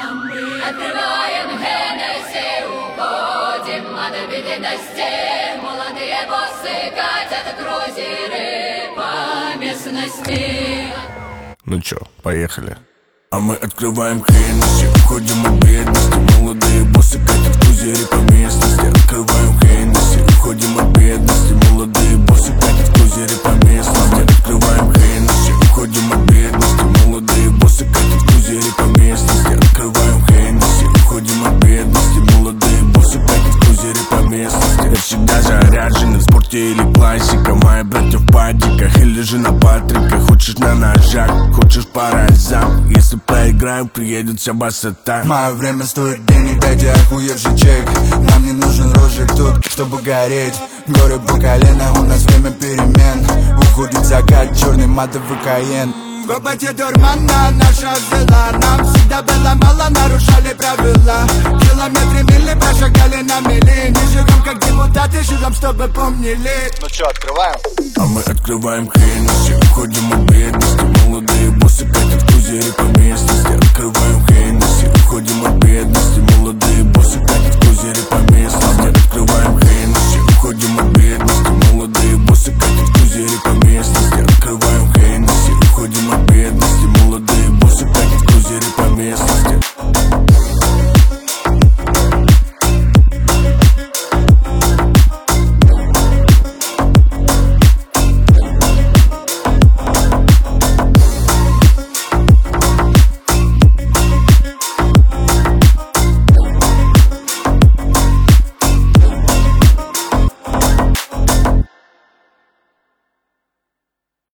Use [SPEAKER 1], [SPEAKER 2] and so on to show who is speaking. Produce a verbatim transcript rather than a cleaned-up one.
[SPEAKER 1] А мы открываем Хеннесси, уходим от обыденности. Молодые боссы катят крузеры по местности.
[SPEAKER 2] Ну чё, поехали. А мы открываем Хеннесси, уходим от бедности. Молодые боссы катят крузеры по местности. Открываем Хеннесси, уходим от бедности. Молодые боссы катят крузеры по местности. Открываем Хеннесси, уходим от бедности. Молодые боссы катят крузеры по местности. Открываем Хеннесси, уходим от бедности. Молодые боссы катят крузеры по местности. Я всегда заряжен в спорте или классика. Мои братья в падиках или же на патриках. Хочешь на ножах, хочешь по разам. Если поиграем, приедет вся басота.
[SPEAKER 3] Мое время стоит денег, дайте охуевший чек. Нам не нужен розжиг тут, чтобы гореть. Горе по колено, у нас время перемен. Уходит закат, черный матовый каен. В опыте дурмана наша взяла. Нам всегда было мало, нарушали правила. Километры мили прошагали на мили. Не живем как депутаты, живем, чтобы помнили.
[SPEAKER 4] Ну чё, открываем?
[SPEAKER 2] А мы открываем Хеннесси, уходим от бедности. Молодые боссы катят